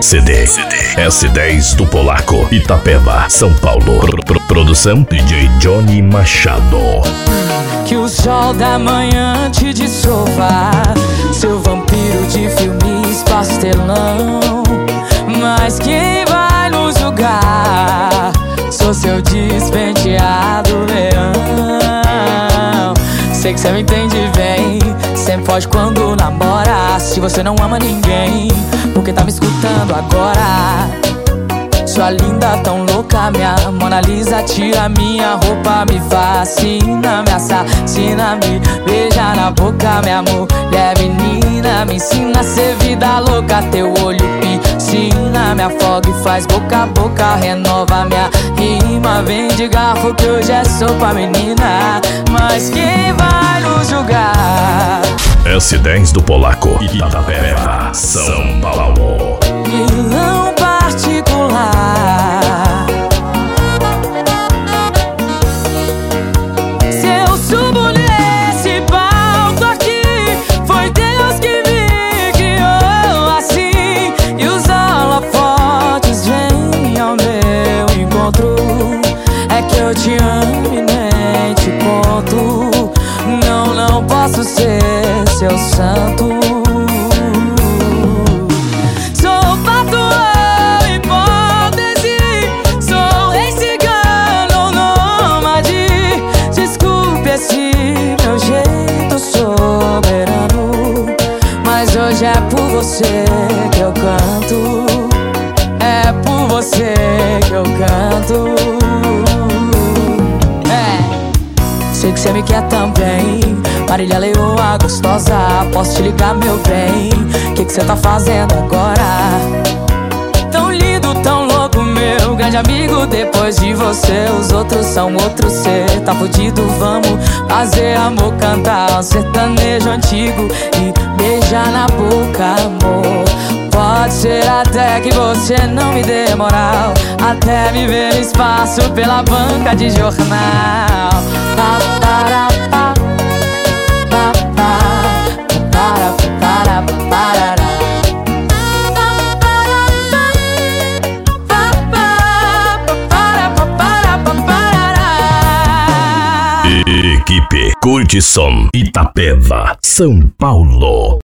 CD. S10 do Polaco, Itapeva, São Paulo. Produção DJ Johnny Machado. Que o sol da manhã te dissolva, seu vampiro de filmes pastelão. Mas quem vai nos julgar? Sou seu despenteado leão. Sei que cê me entende bem, sempre foge quando namora. Se você não ama ninguém, porque tá me escutando agora? Sua linda, tão louca, minha Mona Lisa. Tira minha roupa, me fascina, me assassina, me beija na boca, minha mulher menina. Me ensina a ser vida louca, teu olho piscina, me afoga e faz boca a boca, renova minha rima. Vem de garfo que hoje é sopa, menina. Mas quem vai nos julgar? S10 do Polaco, Itapeva, São Paulo. Vilão particular. Se eu subo nesse palco aqui, foi Deus que me criou assim. E os holofotes vêm ao meu encontro. É que eu te amo e nem te conto. Não posso ser seu santo. Hoje é por você que eu canto, é por você que eu canto. Sei que cê me quer também, Marília Leoa gostosa. Posso te ligar, meu bem? Que cê tá fazendo agora? Tão lindo, tão louco, meu grande amigo. Depois de você, os outros são outros. Cê tá fudido, vamos fazer amor, cantar um sertanejo antigo e beijar na boca, amor. Pode ser até que você não me dê moral, até me ver no espaço pela banca de jornal. Equipe Curtição Itapeva, São Paulo.